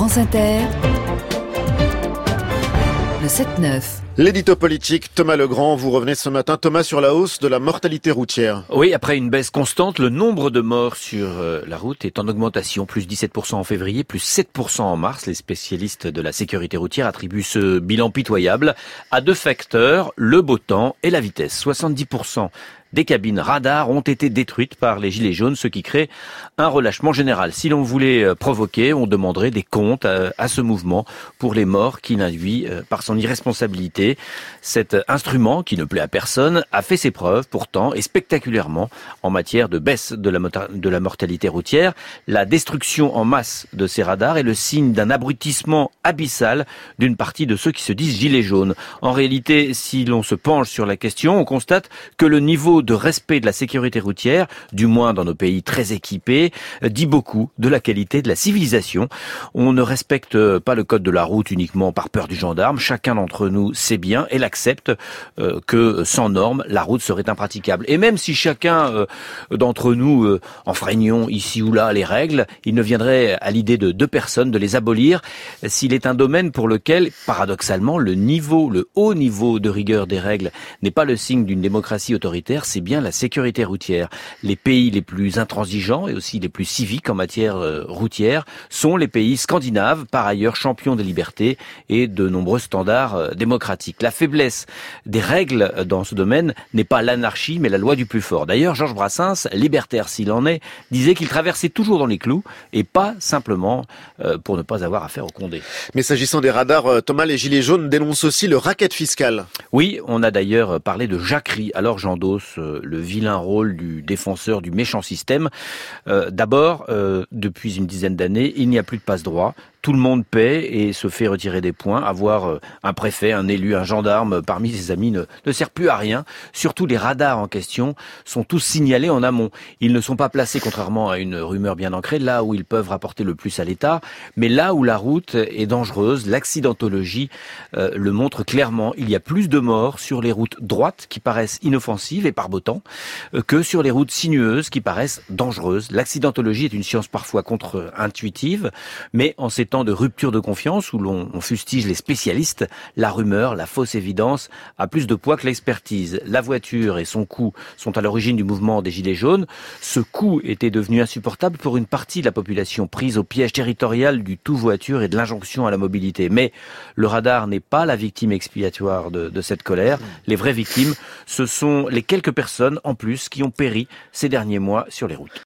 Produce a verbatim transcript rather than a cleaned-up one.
France Inter, le sept neuf. L'édito politique, Thomas Legrand, vous revenez ce matin, Thomas, sur la hausse de la mortalité routière. Oui, après une baisse constante, le nombre de morts sur euh, la route est en augmentation, plus dix-sept pour cent en février, plus sept pour cent en mars. Les spécialistes de la sécurité routière attribuent ce bilan pitoyable à deux facteurs, le beau temps et la vitesse. soixante-dix pour cent des cabines radars ont été détruites par les gilets jaunes, ce qui crée un relâchement général. Si l'on voulait provoquer, on demanderait des comptes à, à ce mouvement pour les morts qu'il induit par son irresponsabilité. Cet instrument, qui ne plaît à personne, a fait ses preuves pourtant et spectaculairement en matière de baisse de la, de la mortalité routière. La destruction en masse de ces radars est le signe d'un abrutissement abyssal d'une partie de ceux qui se disent gilets jaunes. En réalité, si l'on se penche sur la question, on constate que le niveau de respect de la sécurité routière, du moins dans nos pays très équipés, dit beaucoup de la qualité de la civilisation. On ne respecte pas le code de la route uniquement par peur du gendarme. Chacun d'entre nous sait bien et l'accepte euh, que sans normes, la route serait impraticable. Et même si chacun euh, d'entre nous euh, enfreignions ici ou là les règles, il ne viendrait à l'idée de deux personnes de les abolir s'il est un domaine pour lequel, paradoxalement, le niveau, le haut niveau de rigueur des règles n'est pas le signe d'une démocratie autoritaire, c'est bien la sécurité routière. Les pays les plus intransigeants et aussi les plus civiques en matière euh, routière sont les pays scandinaves, par ailleurs champions des libertés et de nombreux standards euh, démocratiques. La faiblesse des règles dans ce domaine n'est pas l'anarchie, mais la loi du plus fort. D'ailleurs, Georges Brassens, libertaire s'il en est, disait qu'il traversait toujours dans les clous et pas simplement euh, pour ne pas avoir affaire au Condé. Mais s'agissant des radars, Thomas, les gilets jaunes dénoncent aussi le racket fiscal. Oui, on a d'ailleurs parlé de jacquerie. Alors j'endosse le vilain rôle du défenseur du méchant système. Euh, d'abord, euh, depuis une dizaine d'années, il n'y a plus de passe-droit. Tout le monde paie et se fait retirer des points. Avoir un préfet, un élu, un gendarme parmi ses amis ne, ne sert plus à rien. Surtout, les radars en question sont tous signalés en amont. Ils ne sont pas placés, contrairement à une rumeur bien ancrée, là où ils peuvent rapporter le plus à l'État. Mais là où la route est dangereuse, l'accidentologie euh, le montre clairement. Il y a plus de morts sur les routes droites qui paraissent inoffensives et par beau temps euh, que sur les routes sinueuses qui paraissent dangereuses. L'accidentologie est une science parfois contre-intuitive, mais en ces temps de rupture de confiance où l'on fustige les spécialistes, la rumeur, la fausse évidence a plus de poids que l'expertise. La voiture et son coût sont à l'origine du mouvement des Gilets jaunes. Ce coût était devenu insupportable pour une partie de la population prise au piège territorial du tout voiture et de l'injonction à la mobilité. Mais le radar n'est pas la victime expiatoire de, de cette colère. Les vraies victimes, ce sont les quelques personnes en plus qui ont péri ces derniers mois sur les routes.